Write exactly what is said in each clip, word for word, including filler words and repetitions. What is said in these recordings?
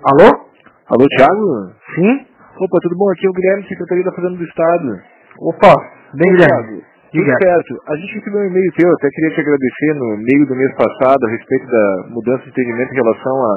Alô? Alô, Thiago? Sim? Opa, tudo bom? Aqui é o Guilherme, Secretaria da Fazenda do Estado. Opa, bem, Ô, Guilherme. Thiago, tudo certo. A gente recebeu um e-mail teu, até queria te agradecer no meio do mês passado a respeito da mudança de entendimento em relação a,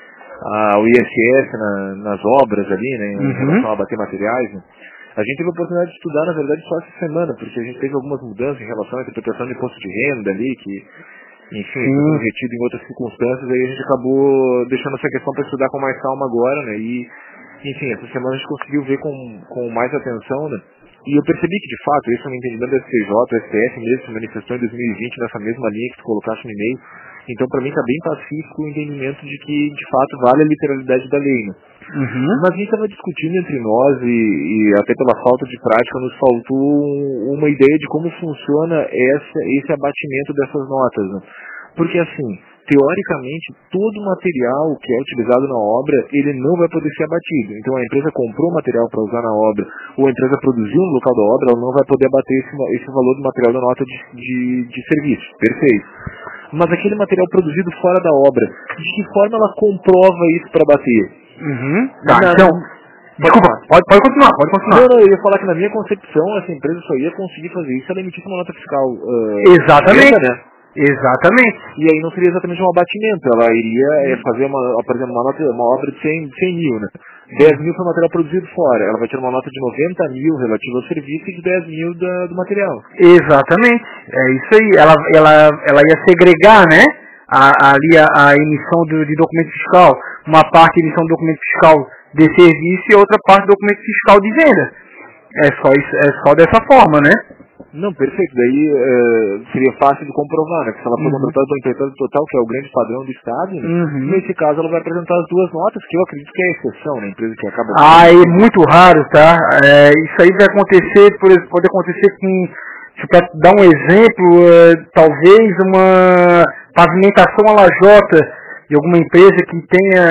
a, ao I S S na, nas obras ali, né, em Uhum. relação a abater materiais. Né. A gente teve a oportunidade de estudar, na verdade, só essa semana, porque a gente teve algumas mudanças em relação à interpretação de imposto de renda ali, que, enfim, foi tudo retido em outras circunstâncias, aí a gente acabou deixando essa questão para estudar com mais calma agora, né, e, enfim, essa semana a gente conseguiu ver com, com mais atenção, né, e eu percebi que, de fato, esse é um entendimento da S T J, o S T F mesmo se manifestou em dois mil e vinte nessa mesma linha que tu colocaste no e-mail, então para mim está bem pacífico o entendimento de que, de fato, vale a literalidade da lei, né. Uhum. Mas a gente estava discutindo entre nós e, e até pela falta de prática nos faltou um, uma ideia de como funciona essa, esse abatimento dessas notas, né? Porque assim, teoricamente, todo o material que é utilizado na obra, ele não vai poder ser abatido. Então a empresa comprou material para usar na obra, ou a empresa produziu no local da obra, ela não vai poder abater esse, esse valor do material da nota de, de, de serviço. Perfeito. Mas aquele material produzido fora da obra, de que forma ela comprova isso para abater? Uhum. Tá, Na, então, desculpa, pode, pode continuar, pode continuar. Não, não, eu ia falar que na minha concepção, essa empresa só ia conseguir fazer isso se ela emitisse uma nota fiscal uh, Exatamente. venda, né? Exatamente. E aí não seria exatamente um abatimento, ela iria é, fazer, uma, por exemplo, uma, nota, uma obra de cem, cem mil, né? dez mil foi material produzido fora, ela vai ter uma nota de noventa mil relativa ao serviço e de dez mil da, do material. Exatamente, é isso aí, ela, ela, ela ia segregar, né, a, ali a, a emissão do, de documento fiscal, uma parte de emissão de documento fiscal de serviço e outra parte de documento fiscal de venda. É só, isso, é só dessa forma, né? Não, perfeito. Daí é, seria fácil de comprovar, né? Que se ela for Uhum. contratada pelo empresário total, que é o grande padrão do Estado, né? Uhum. Nesse caso ela vai apresentar as duas notas, que eu acredito que é a exceção, né? A empresa que acaba... Ah, é muito raro, tá? É, isso aí vai acontecer, por exemplo, pode acontecer com, para dar um exemplo, é, talvez uma pavimentação a lajota de alguma empresa que tenha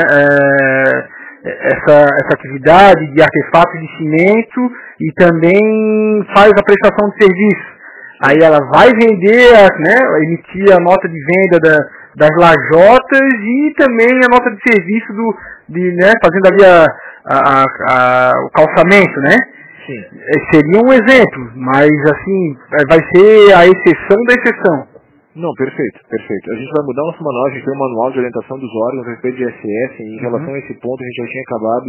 é, essa, essa atividade de artefatos de cimento e também faz a prestação de serviço. Aí ela vai vender, né, emitir a nota de venda da, das lajotas e também a nota de serviço do, de, né, fazendo ali a, a, a, o calçamento, né? Sim. Seria um exemplo, mas assim, vai ser a exceção da exceção. Não, perfeito, perfeito. A gente vai mudar nosso manual, a gente tem um manual de orientação dos órgãos a respeito de I S S, em relação Uhum. a esse ponto a gente já tinha acabado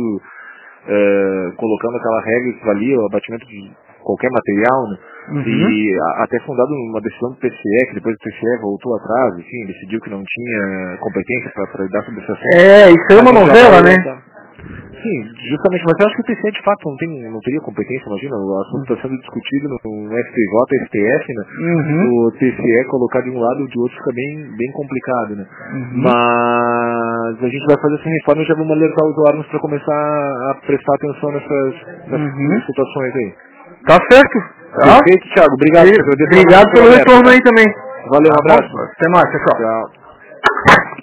uh, colocando aquela regra que valia o abatimento de qualquer material, né? Uhum. E a, até fundado uma decisão do T C E, que depois o T C E voltou atrás, enfim, decidiu que não tinha competência para lidar sobre esse assunto. É, isso é uma novela, né? Sim, justamente, mas eu acho que o T C E de fato não, tem, não teria competência, imagina, o assunto está sendo discutido no S T J, S T F, né? Uhum. O T C E colocar de um lado ou de outro fica bem, bem complicado, né? Uhum. Mas a gente vai fazer essa reforma e já vamos alertar os órgãos para começar a prestar atenção nessas, nessas Uhum. situações aí. Tá certo. Tá? Perfeito, Thiago, obrigado. E, obrigado pelo retorno aí também. Valeu, um Tá abraço. bom? Até mais, pessoal. Tchau.